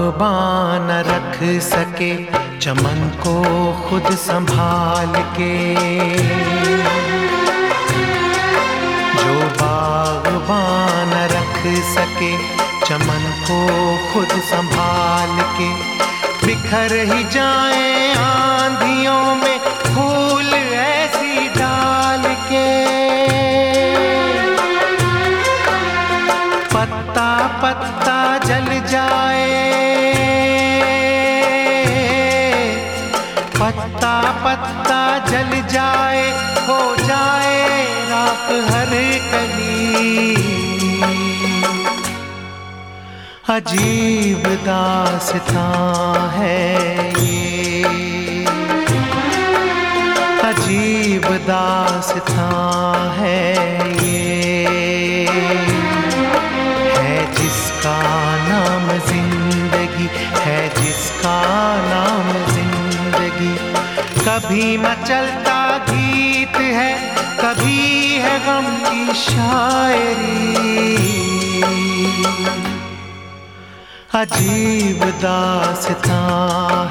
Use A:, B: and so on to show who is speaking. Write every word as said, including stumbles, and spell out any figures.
A: बागबान न रख सके चमन को खुद संभाल के, जो बागबान न रख सके चमन को खुद संभाल के, बिखर ही जाए आंधियों में फूल ऐसी डाल के। पत्ता पत्ता जल जाए, पत्ता पत्ता जल जाए, हो जाए राख हर कली। अजीब दास्तां है ये, अजीब दास्तां है ये, है जिसका नाम जिंदगी, है जिसका नाम जिंदगी। कभी मचलता गीत है, कभी है गम की शायरी। अजीब दास्तां